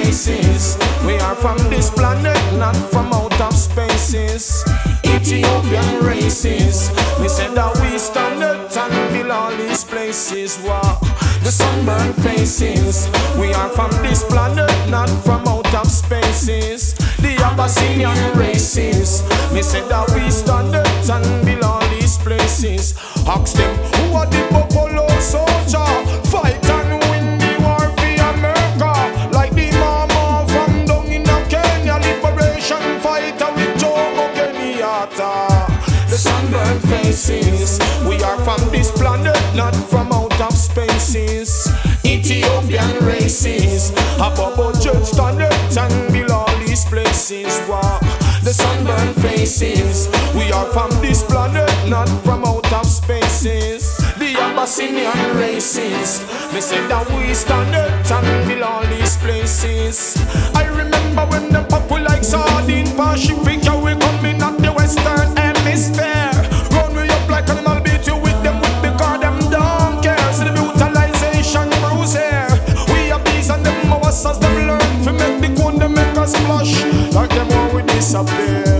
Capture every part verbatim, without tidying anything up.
faces. We are from this planet, not from out of spaces. Ethiopian races. We said that we stand up and build all these places. Wow. The sunburned faces. We are from this planet, not from out of spaces. The Abyssinian races. We said that we stand up and build all these places. Ask them, who are the buffalo soldier? Fight and win the war for America. Like the mama from down in Kenya, liberation fighter with Jomo Kenyatta. The sunburned faces. We are from this planet, not from out of spaces. Ethiopian races. Above church standard and build all these places. Wow. The sunburned faces. We are from this planet, not from out of spaces. The Abyssinian races. They said that we stand up and build all these places. I remember when the people like sardine Pacific, we coming at the western hemisphere. Run me up like animal, beat you with them whip because them don't care. See the brutalization bruise here. We have these and them ours as them learn to make the cone them make us splash. Like them one we disappear.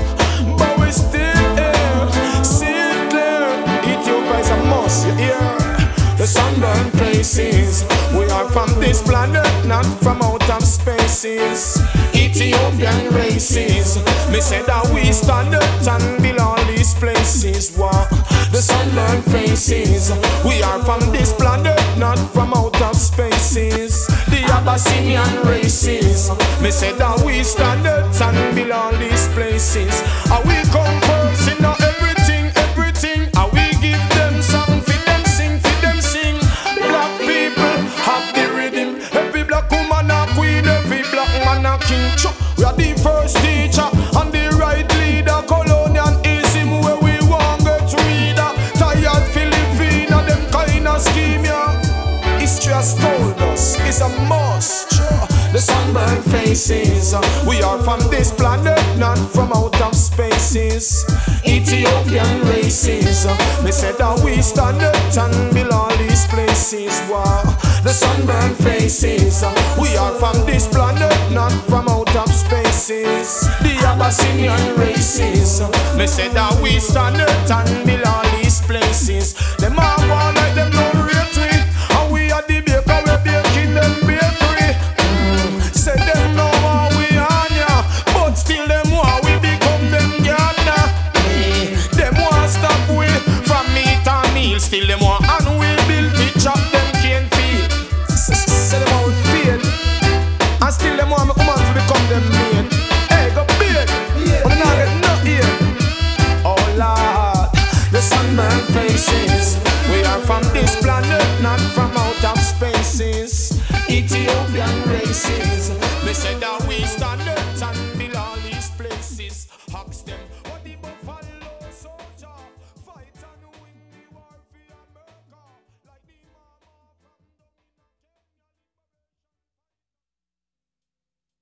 But we still here, still clear. Ethiopia is a must, you hear? The sunburned faces. We are from this planet, not from out of spaces. Ethiopian races. Me say that we stand up and build all these places. Wow. The sunburned faces. We are from this planet, not from out of spaces. The Abyssinian races. Me say that we stand up and build all these places. Are we come first in everything, everything? Are we give them song for them sing, for them sing? Black people have the rhythm. Every black woman a queen, every black man a king. We are the first teacher and the right leader. Colonialism where we want get reader. Tired Filipina, them kind of scheme, yeah. History has told us it's a must. The sunburned faces. We are from this planet, not from out of spaces. Ethiopian races. They said that we stand up and build all these places. Wow. The sunburned faces. We are from this planet, not from out of spaces. The Abyssinian races. They said that we stand up and build all these places. Them all want like them no rate we. And we are the baker, we baking them bakery. Mm. Say them know how we on ya, but still them want we become them Ghana. Mm. Them want stop we from meat and meal. Still them want and we build to chop them cane feel. Say them how we feel. And still them want me woman to become them maid. Hey, go big, but now get no here. Oh Lord, the sunburned faces. We are from this planet, not from out of spaces. Ethiopian races. They said that